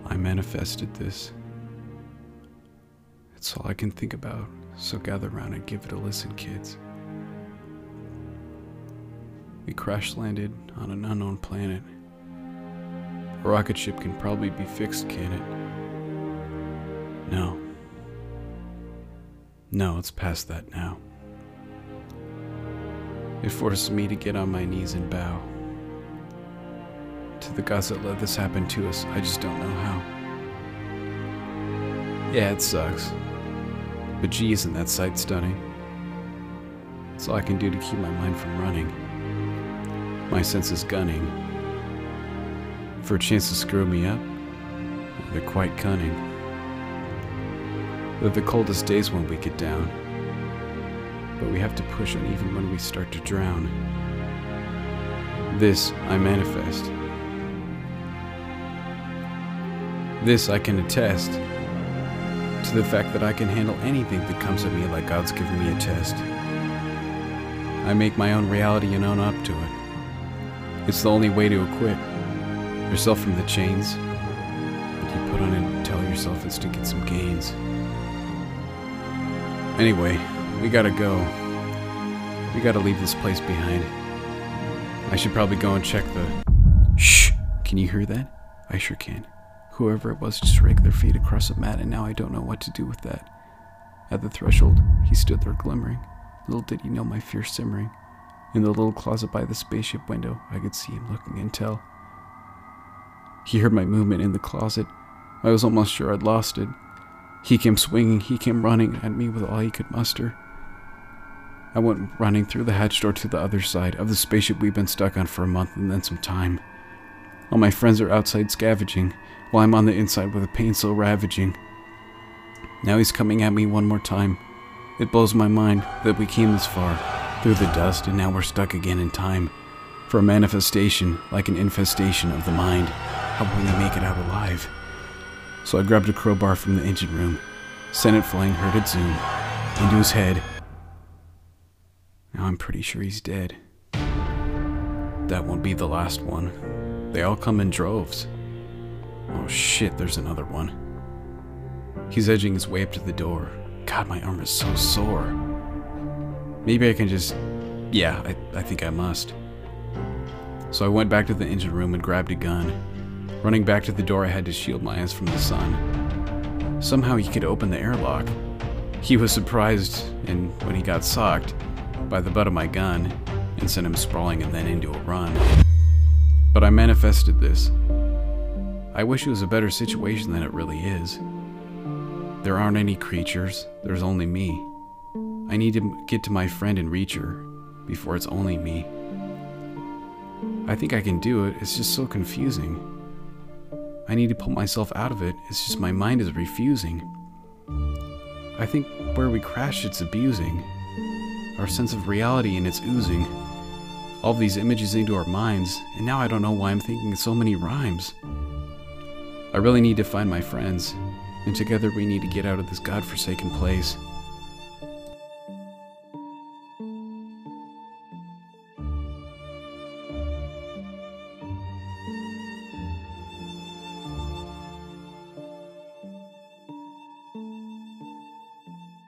I manifested this. It's all I can think about, so gather round and give it a listen, kids. We crash landed on an unknown planet. A rocket ship can probably be fixed, can it? No. No, it's past that now. It forces me to get on my knees and bow. To the gods that let this happen to us, I just don't know how. Yeah, it sucks. But gee, isn't that sight stunning? It's all I can do to keep my mind from running. My senses gunning. For a chance to screw me up, they're quite cunning. They're the coldest days when we get down. But we have to push on even when we start to drown. This I manifest. This I can attest to the fact that I can handle anything that comes at me like God's given me a test. I make my own reality and own up to it. It's the only way to acquit yourself from the chains that you put on and tell yourself it's to get some gains. Anyway, we gotta go. We gotta leave this place behind. I should probably go and check the... Shh! Can you hear that? I sure can. Whoever it was just raked their feet across a mat, and now I don't know what to do with that. At the threshold, he stood there glimmering. Little did he know my fear simmering. In the little closet by the spaceship window, I could see him looking and tell. He heard my movement in the closet. I was almost sure I'd lost it. He came swinging, he came running at me with all he could muster. I went running through the hatch door to the other side of the spaceship we've been stuck on for a month and then some time. All my friends are outside scavenging, while I'm on the inside with a pain so ravaging. Now he's coming at me one more time. It blows my mind that we came this far, through the dust, and now we're stuck again in time. For a manifestation, like an infestation of the mind. How will we make it out alive? So I grabbed a crowbar from the engine room, sent it flying, heard it zoom, into his head. Now I'm pretty sure he's dead. That won't be the last one. They all come in droves. Oh shit, there's another one. He's edging his way up to the door. God, my arm is so sore. Maybe I can just... Yeah, I think I must. So I went back to the engine room and grabbed a gun. Running back to the door, I had to shield my eyes from the sun. Somehow he could open the airlock. He was surprised, and when he got socked by the butt of my gun, and sent him sprawling and then into a run. But I manifested this. I wish it was a better situation than it really is. There aren't any creatures, there's only me. I need to get to my friend and reach her before it's only me. I think I can do it, it's just so confusing. I need to pull myself out of it, it's just my mind is refusing. I think where we crash, it's abusing. Our sense of reality and it's oozing. All these images into our minds, and now I don't know why I'm thinking so many rhymes. I really need to find my friends, and together we need to get out of this godforsaken place.